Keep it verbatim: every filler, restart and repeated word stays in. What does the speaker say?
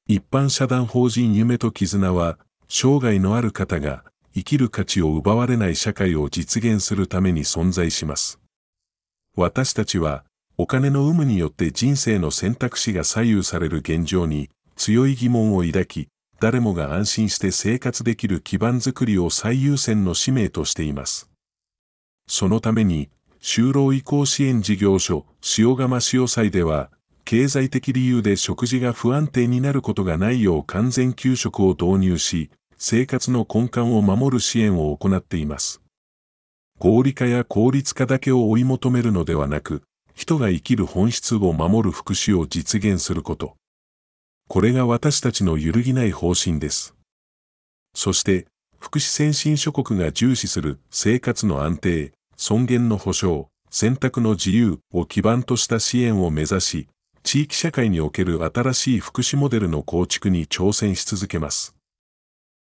一般社団法人夢と絆は、生涯のある方が生きる価値を奪われない社会を実現するために存在します。私たちは、お金の有無によって人生の選択肢が左右される現状に強い疑問を抱き、誰もが安心して生活できる基盤づくりを最優先の使命としています。そのために、就労移行支援事業所、塩釜塩祭では、経済的理由で食事が不安定になることがないよう完全給食を導入し、生活の根幹を守る支援を行っています。合理化や効率化だけを追い求めるのではなく、人が生きる本質を守る福祉を実現すること。これが私たちの揺るぎない方針です。そして、福祉先進諸国が重視する生活の安定、尊厳の保障、選択の自由を基盤とした支援を目指し、地域社会における新しい福祉モデルの構築に挑戦し続けます。